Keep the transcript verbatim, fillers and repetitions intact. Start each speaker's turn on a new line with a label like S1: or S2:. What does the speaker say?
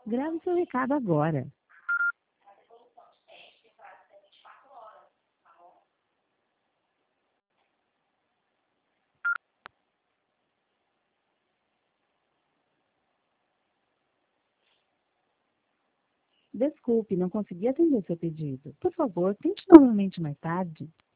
S1: Grave seu recado agora. Desculpe, não consegui atender seu pedido. Por favor, tente novamente mais tarde.